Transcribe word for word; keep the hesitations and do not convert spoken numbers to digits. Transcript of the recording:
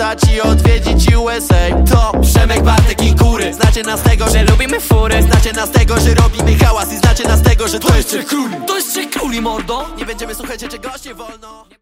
pokazać i odwiedzić U S A. To Przemek, Bartek i Kury. Znacie nas tego, że lubimy fury. Znacie nas tego, że robimy hałas. I znacie nas tego, że to, to jeszcze króli. To jeszcze króli, mordo. Nie będziemy słuchać, że czegoś nie wolno.